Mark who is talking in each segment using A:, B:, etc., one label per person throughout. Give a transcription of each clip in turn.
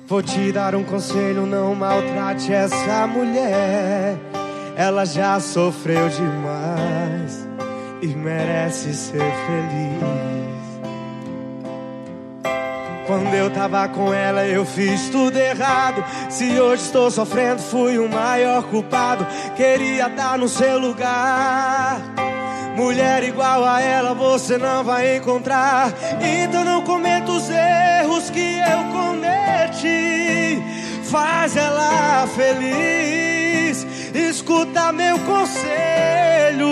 A: Vou te dar um conselho, não maltrate essa mulher. Ela já sofreu demais e merece ser feliz. Quando eu tava com ela eu fiz tudo errado. Se hoje estou sofrendo fui o maior culpado. Queria estar no seu lugar. Mulher igual a ela você não vai encontrar. Então não cometa os erros que eu cometi. Faz ela feliz. Escuta meu conselho.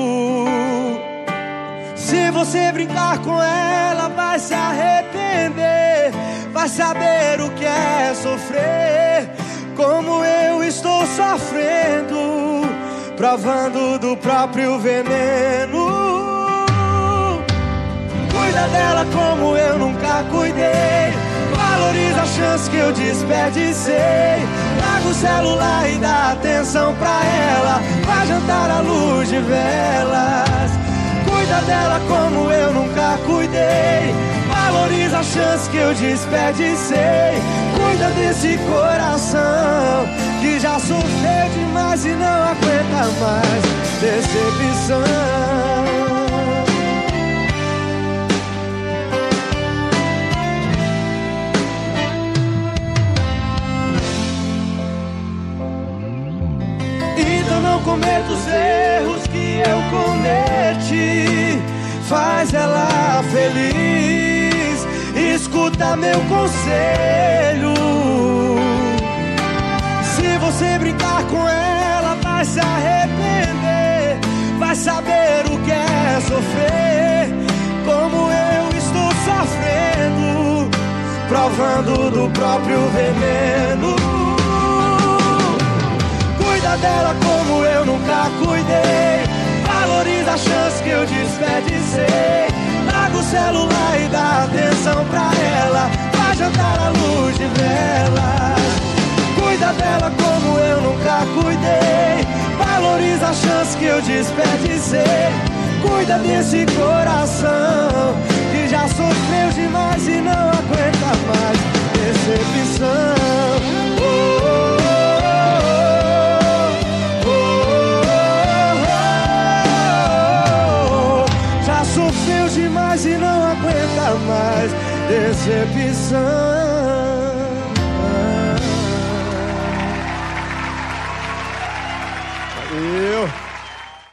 A: Se você brincar com ela vai se arrepender. Vai saber o que é sofrer, como eu estou sofrendo, provando do próprio veneno. Cuida dela como eu nunca cuidei. Valoriza a chance que eu desperdicei. Larga o celular e dá atenção pra ela. Vai jantar à luz de velas. Cuida dela como eu nunca cuidei. Valoriza a chance que eu desperdicei. Cuida desse coração que já sofreu demais e não aguenta mais decepção. Então não cometa os erros que eu cometi. Faz ela feliz. Escuta meu conselho. Se você brincar com ela vai se arrepender. Vai saber o que é sofrer, como eu estou sofrendo, provando do próprio veneno. Cuida dela como eu nunca cuidei. Valoriza a chance que eu desperdicei. Larga o celular e dá atenção pra ela. Vai jantar à luz de velas. Cuida dela como eu nunca cuidei. Valoriza a chance que eu desperdicei. Cuida desse coração que já sofreu demais e não aguenta mais decepção. Sofreu demais e não aguenta mais decepção. Valeu.